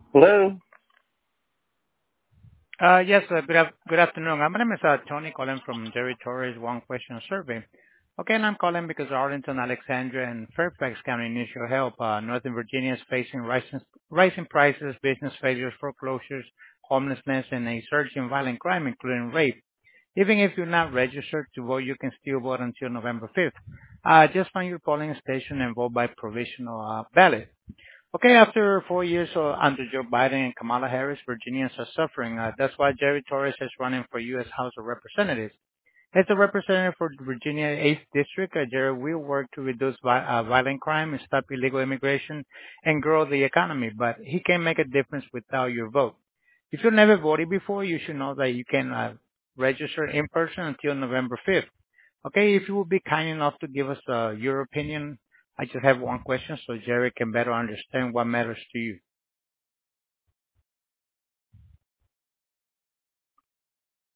Hello. Yes, good afternoon. My name is Tony calling from Jerry Torres One Question Survey. Okay, and I'm calling because Arlington, Alexandria, and Fairfax County needs your help. Northern Virginia is facing rising prices, business failures, foreclosures, homelessness, and a surge in violent crime, including rape. Even if you're not registered to vote, you can still vote until November 5th. Just find your polling station and vote by provisional ballot. Okay, after 4 years under Joe Biden and Kamala Harris, Virginians are suffering. That's why Jerry Torres is running for U.S. House of Representatives. As a representative for Virginia 8th District, Jerry will work to reduce violent crime and stop illegal immigration and grow the economy, but he can make a difference without your vote. If you've never voted before, you should know that you can register in person until November 5th. Okay, if you would be kind enough to give us your opinion, I just have one question so Jerry can better understand what matters to you.